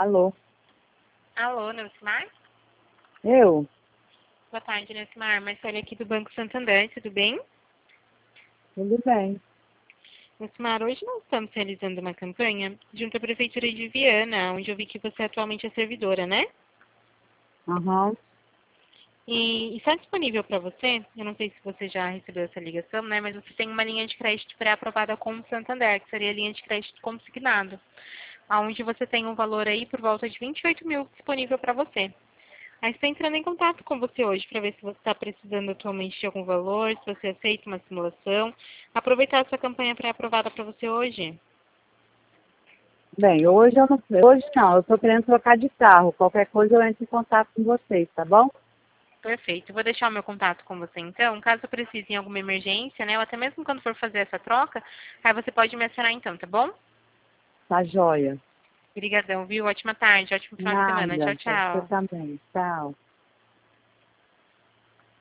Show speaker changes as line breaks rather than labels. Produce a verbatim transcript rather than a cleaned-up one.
Alô?
Alô, Neucimar?
Eu?
Boa tarde, Neucimar. Marcele aqui do Banco Santander, tudo bem?
Tudo bem.
Neucimar, hoje nós estamos realizando uma campanha junto à Prefeitura de Viana, onde eu vi que você atualmente é servidora, né?
Aham.
E está disponível para você, eu não sei se você já recebeu essa ligação, né? Mas você tem uma linha de crédito pré-aprovada com o Santander, que seria a linha de crédito consignado, onde você tem um valor aí por volta de vinte e oito mil disponível para você. Aí estou entrando em contato com você hoje para ver se você está precisando atualmente de algum valor, se você aceita uma simulação. Aproveitar essa campanha pré-aprovada para você hoje.
Bem, hoje eu não, hoje não, eu estou querendo trocar de carro. Qualquer coisa eu entro em contato com vocês, tá bom?
Perfeito. Vou deixar o meu contato com você então. Caso precise em alguma emergência, né? Ou até mesmo quando for fazer essa troca, aí você pode me acionar então, tá bom?
Tá joia.
Obrigadão, viu? Ótima tarde, ótimo final de semana. Tchau,
Nada. Você
tchau.
também. Tchau.